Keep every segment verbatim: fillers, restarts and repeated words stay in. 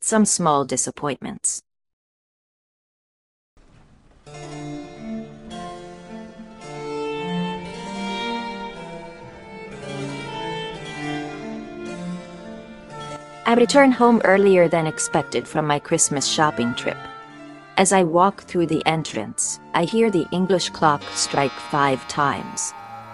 some small disappointments. I return home earlier than expected from my Christmas shopping trip. As I walk through the entrance, I hear the English clock strike five times.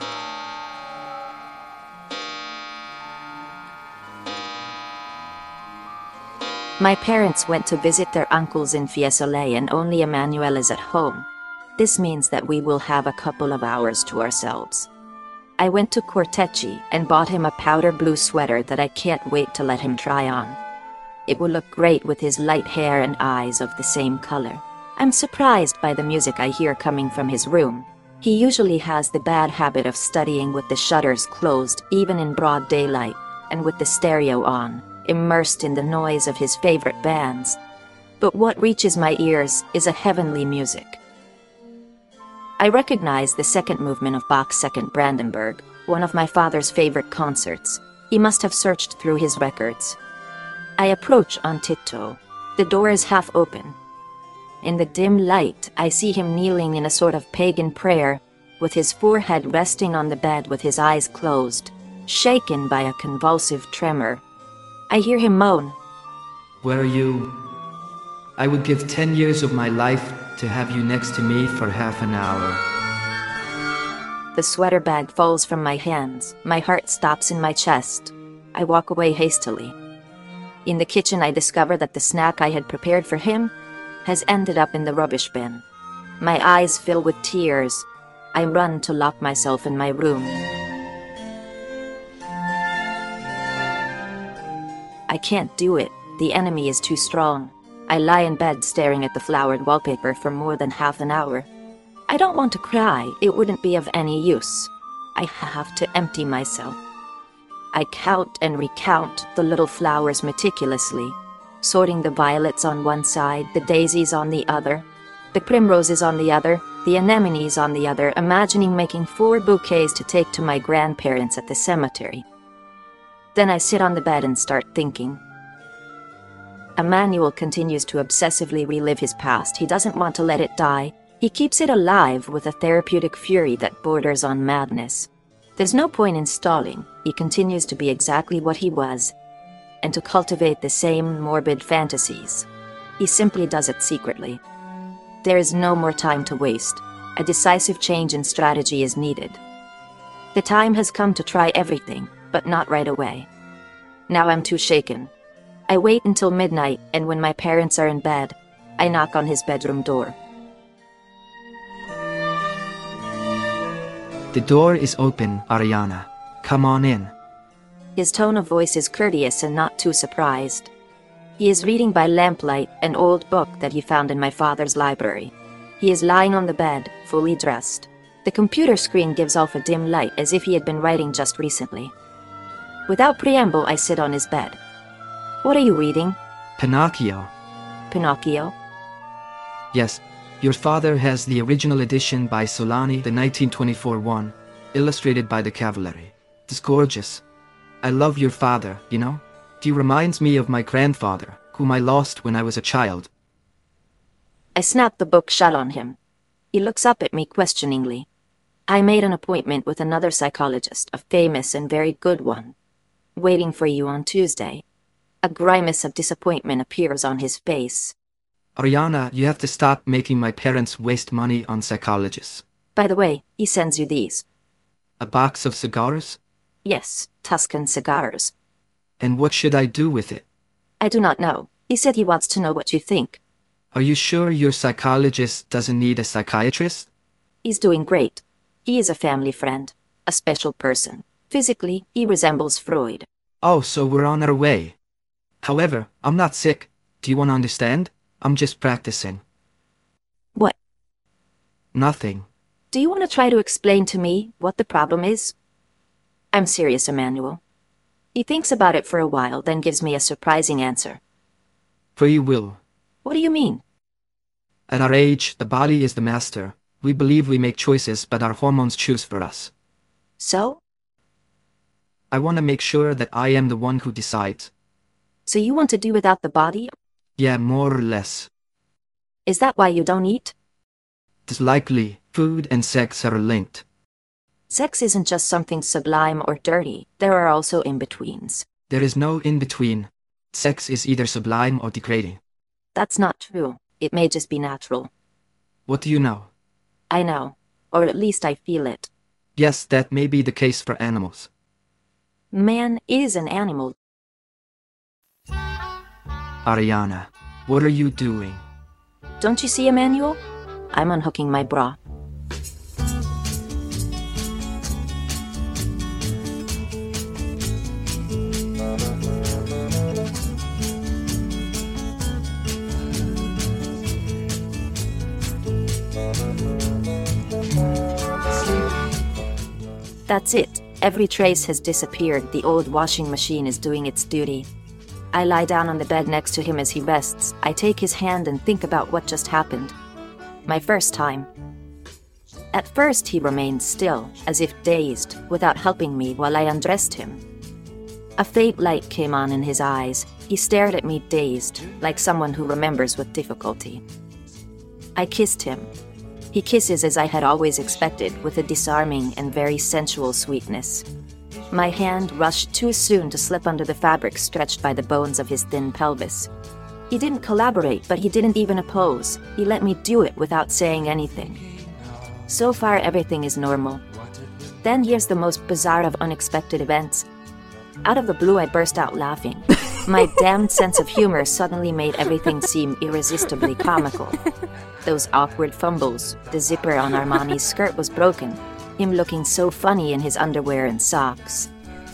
My parents went to visit their uncles in Fiesole and only Emmanuel is at home. This means that we will have a couple of hours to ourselves. I went to Cortecci and bought him a powder blue sweater that I can't wait to let him try on. It will look great with his light hair and eyes of the same color. I'm surprised by the music I hear coming from his room. He usually has the bad habit of studying with the shutters closed even in broad daylight, and with the stereo on, immersed in the noise of his favorite bands. But what reaches my ears is a heavenly music. I recognize the second movement of Bach's Second Brandenburg, one of my father's favorite concerts. He must have searched through his records. I approach on tiptoe. The door is half open. In the dim light, I see him kneeling in a sort of pagan prayer, with his forehead resting on the bed with his eyes closed, shaken by a convulsive tremor. I hear him moan, "Where are you? I would give ten years of my life to have you next to me for half an hour." The sweater bag falls from my hands. My heart stops in my chest. I walk away hastily. In the kitchen, I discover that the snack I had prepared for him has ended up in the rubbish bin. My eyes fill with tears. I run to lock myself in my room. I can't do it. The enemy is too strong. I lie in bed staring at the flowered wallpaper for more than half an hour. I don't want to cry. It wouldn't be of any use. I have to empty myself. I count and recount the little flowers meticulously, sorting the violets on one side, the daisies on the other, the primroses on the other, the anemones on the other, imagining making four bouquets to take to my grandparents at the cemetery. Then I sit on the bed and start thinking. Emmanuel continues to obsessively relive his past. He doesn't want to let it die. He keeps it alive with a therapeutic fury that borders on madness. There's no point in stalling. He continues to be exactly what he was, and to cultivate the same morbid fantasies. He simply does it secretly. There is no more time to waste. A decisive change in strategy is needed. The time has come to try everything, but not right away. Now I'm too shaken. I wait until midnight, and when my parents are in bed, I knock on his bedroom door. "The door is open, Ariana. Come on in." His tone of voice is courteous and not too surprised. He is reading by lamplight an old book that he found in my father's library. He is lying on the bed, fully dressed. The computer screen gives off a dim light as if he had been writing just recently. Without preamble, I sit on his bed. "What are you reading?" "Pinocchio." "Pinocchio?" "Yes. Your father has the original edition by Solani, the nineteen twenty-four one, illustrated by the Cavalieri. It's gorgeous. I love your father, you know? He reminds me of my grandfather, whom I lost when I was a child." I snap the book shut on him. He looks up at me questioningly. "I made an appointment with another psychologist, a famous and very good one. Waiting for you on Tuesday." A grimace of disappointment appears on his face. "Ariana, you have to stop making my parents waste money on psychologists." "By the way, he sends you these." "A box of cigars?" "Yes, Tuscan cigars." "And what should I do with it?" "I do not know. He said he wants to know what you think." "Are you sure your psychologist doesn't need a psychiatrist?" "He's doing great. He is a family friend, a special person. Physically, he resembles Freud." "Oh, so we're on our way. However, I'm not sick. Do you want to understand? I'm just practicing." "What?" "Nothing." "Do you want to try to explain to me what the problem is?" "I'm serious, Emmanuel." He thinks about it for a while, then gives me a surprising answer. "Free will." "What do you mean?" "At our age, the body is the master. We believe we make choices, but our hormones choose for us." "So?" "I want to make sure that I am the one who decides." "So you want to do without the body?" Yeah, more or less. Is that why you don't eat? It's likely food and sex are linked. Sex isn't just something sublime or dirty. There are also in-betweens. There is no in-between. Sex is either sublime or degrading. That's not true. It may just be natural. What do you know? I know. Or at least I feel it. Yes, that may be the case for animals. Man is an animal. Ariana, what are you doing? Don't you see, Emmanuel? I'm unhooking my bra. That's it. Every trace has disappeared. The old washing machine is doing its duty. I lie down on the bed next to him as he rests. I take his hand and think about what just happened. My first time. At first he remained still, as if dazed, without helping me while I undressed him. A faint light came on in his eyes. He stared at me dazed, like someone who remembers with difficulty. I kissed him. He kisses as I had always expected, with a disarming and very sensual sweetness. My hand rushed too soon to slip under the fabric stretched by the bones of his thin pelvis. He didn't collaborate, but he didn't even oppose. He let me do it without saying anything. So far, everything is normal. Then here's the most bizarre of unexpected events. Out of the blue, I burst out laughing. My damned sense of humor suddenly made everything seem irresistibly comical. Those awkward fumbles, the zipper on Armani's skirt was broken, him looking so funny in his underwear and socks.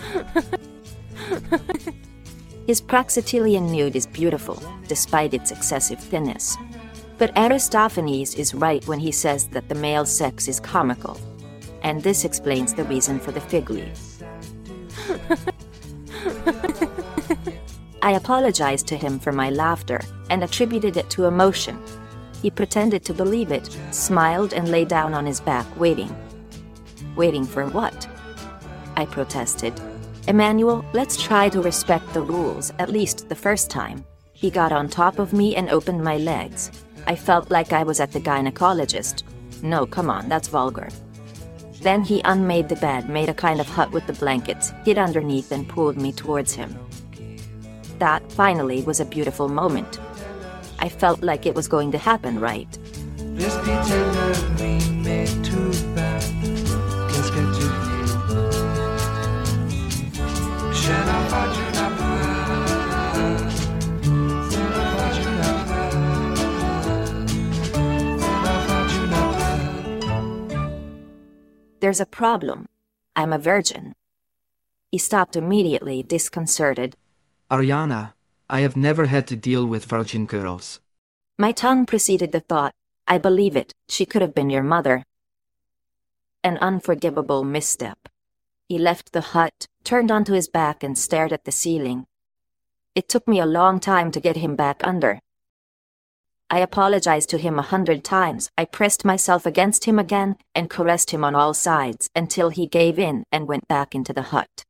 His Praxitelian nude is beautiful, despite its excessive thinness. But Aristophanes is right when he says that the male sex is comical, and this explains the reason for the fig leaf. I apologized to him for my laughter and attributed it to emotion. He pretended to believe it, smiled, and lay down on his back, waiting. Waiting for what? I protested. Emmanuel, let's try to respect the rules, at least the first time. He got on top of me and opened my legs. I felt like I was at the gynecologist. No, come on, that's vulgar. Then he unmade the bed, made a kind of hut with the blankets, hid underneath, and pulled me towards him. That, finally, was a beautiful moment. I felt like it was going to happen, right? This pretender we made too bad. Let's get to you. Should I find you not Should I find you not Should I find you not There's a problem. I'm a virgin. He stopped immediately, disconcerted. Ariana, I have never had to deal with virgin girls. My tongue preceded the thought. I believe it. She could have been your mother. An unforgivable misstep. He left the hut, turned onto his back, and stared at the ceiling. It took me a long time to get him back under. I apologized to him a hundred times. I pressed myself against him again and caressed him on all sides until he gave in and went back into the hut.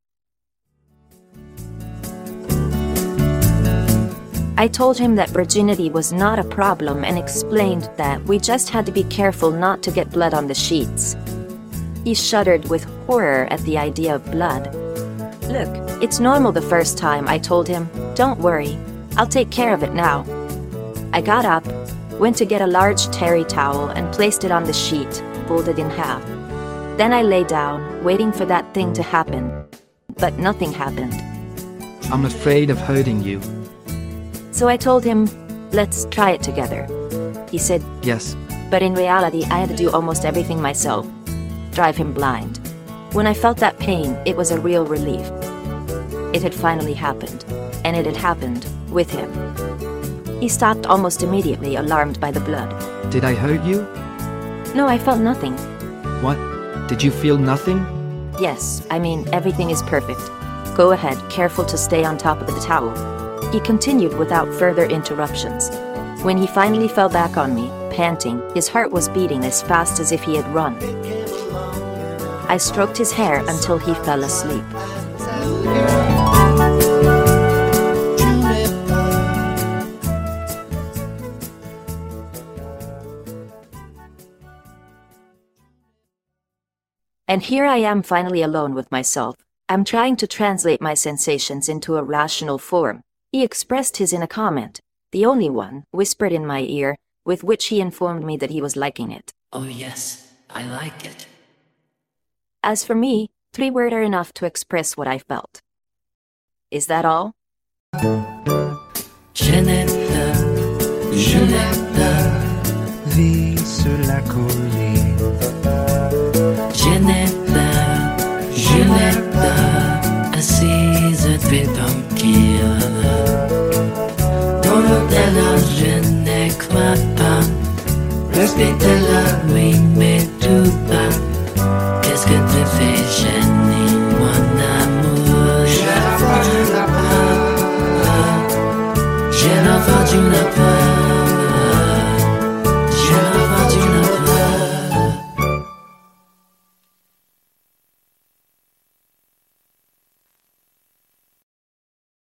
I told him that virginity was not a problem and explained that we just had to be careful not to get blood on the sheets. He shuddered with horror at the idea of blood. Look, it's normal the first time, I told him. Don't worry, I'll take care of it now. I got up, went to get a large terry towel and placed it on the sheet, folded in half. Then I lay down, waiting for that thing to happen. But nothing happened. I'm afraid of hurting you. So I told him, let's try it together. He said, yes. But in reality, I had to do almost everything myself. Drive him blind. When I felt that pain, it was a real relief. It had finally happened, and it had happened with him. He stopped almost immediately, alarmed by the blood. Did I hurt you? No, I felt nothing. What? Did you feel nothing? Yes, I mean, everything is perfect. Go ahead, careful to stay on top of the towel. He continued without further interruptions. When he finally fell back on me, panting, his heart was beating as fast as if he had run. I stroked his hair until he fell asleep. And here I am finally alone with myself. I'm trying to translate my sensations into a rational form. He expressed his in a comment, the only one, whispered in my ear, with which he informed me that he was liking it. Oh yes, I like it. As for me, three words are enough to express what I felt. Is that all? Jeanette, Jeanette, Vis sur la colline. Jeanette, Jeanette, assise devant ton kill. Dans l'hôtel, je ne crois pas. Respecte la nuit, mais tout bas. Qu'est-ce que tu fais, Jenny, mon amour? J'ai la foi, tu n'as pas. J'ai la foi, tu n'as pas.